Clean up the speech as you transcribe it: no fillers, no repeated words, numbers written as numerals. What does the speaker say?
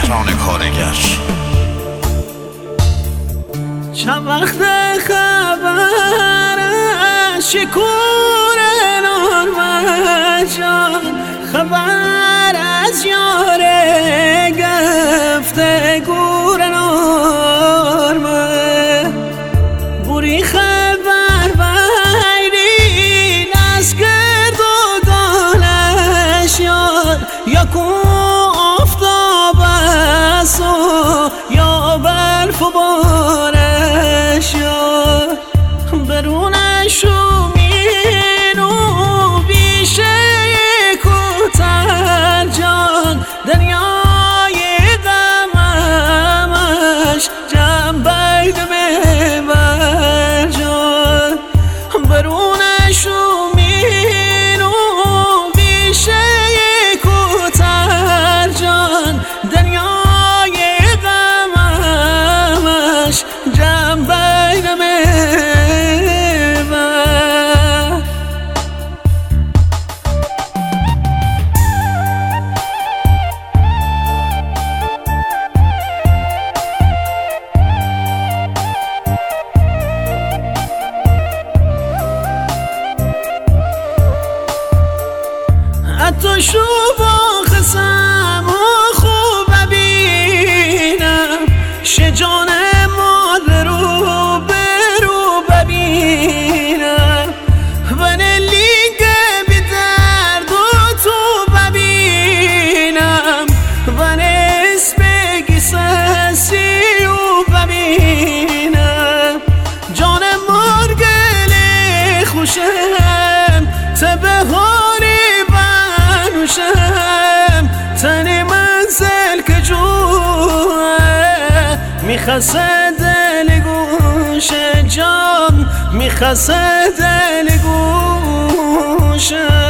تهران کارگر. چند وقت خبر از شکور نورمجان، خبر از یار گفته گور نورمه بوری خبر بیرین از گرد و دانش یار، یا کو آفتاب است و یا برف و بارش یار، برونش و مینو بیشه کوتر جان، دنیای غمش جمع بید ببر جان، برونش و مینو بیشه کوتر جان، دنیای غمش جمع بید ببر. حتی شو با خسم و خوب ببینم، شجان مادر رو برو ببینم، و نلیگه بی درد و تو ببینم، و نسبگی سسی و ببینم، جان مرگل خوشم تبه تنی منزل که جوه میخسه دل گوشه جان، میخسه دل گوشه.